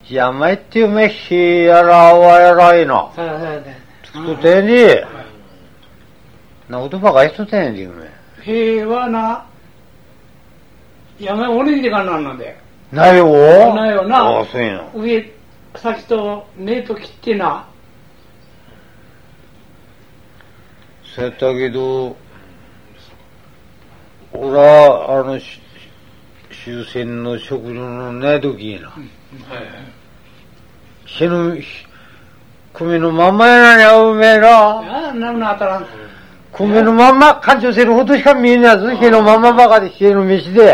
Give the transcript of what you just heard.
야마 때문에 히야라와偉いな。作ってね。なことばかりしとったんやで、お前。 平和な、山鬼時間なんので。 ないよ。 ないよな。 ああ、そうやな。 上、先と根と切ってな。 そうやったけど、俺は、終戦の食料のない時やな。米のまんまやなにゃ、おめえら。 なんな当たらん。 米のまんま、感情せるほどしか見えないやつ、火のまんまばかり火の飯で。